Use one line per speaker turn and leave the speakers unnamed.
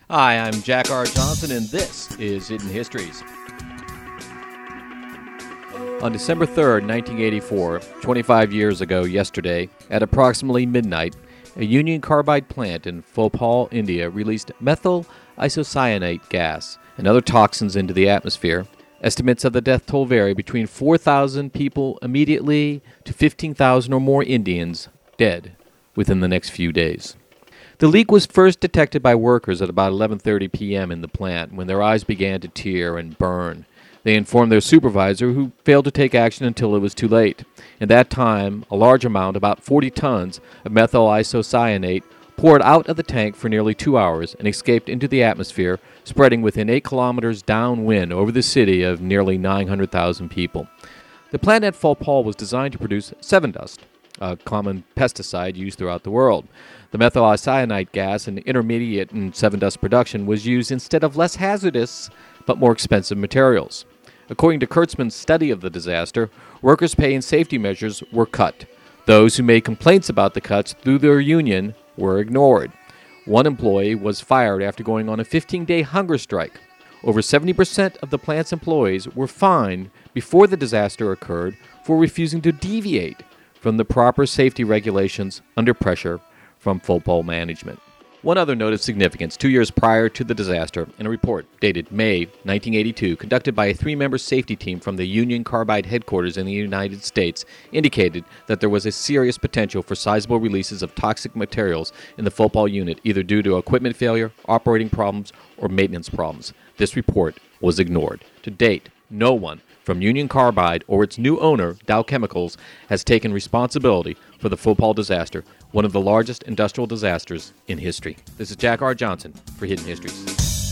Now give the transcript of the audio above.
Hi, I'm Jack R. Johnson, and this is Hidden Histories. On December 3rd, 1984, 25 years ago yesterday, at approximately midnight, a Union Carbide plant in Bhopal, India, released methyl isocyanate gas and other toxins into the atmosphere. Estimates of the death toll vary between 4,000 people immediately to 15,000 or more Indians dead within the next few days. The leak was first detected by workers at about 11:30 p.m. in the plant when their eyes began to tear and burn. They informed their supervisor, who failed to take action until it was too late. In that time, a large amount, about 40 tons, of methyl isocyanate poured out of the tank for nearly 2 hours and escaped into the atmosphere, spreading within 8 kilometers downwind over the city of nearly 900,000 people. The plant at Bhopal was designed to produce Sevin-dust, a common pesticide used throughout the world. The methyl isocyanate gas, an intermediate in Sevin-dust production, was used instead of less hazardous but more expensive materials. According to Kurtzman's study of the disaster, workers' pay and safety measures were cut. Those who made complaints about the cuts through their union were ignored. One employee was fired after going on a 15-day hunger strike. Over 70% of the plant's employees were fined before the disaster occurred for refusing to deviate from the proper safety regulations under pressure from Bhopal management. One other note of significance: 2 years prior to the disaster, in a report dated May 1982, conducted by a 3-member safety team from the Union Carbide headquarters in the United States, indicated that there was a serious potential for sizable releases of toxic materials in the Bhopal unit, either due to equipment failure, operating problems, or maintenance problems. This report was ignored. To date, no one from Union Carbide or its new owner, Dow Chemicals, has taken responsibility for the Bhopal disaster, one of the largest industrial disasters in history. This is Jack R. Johnson for Hidden Histories.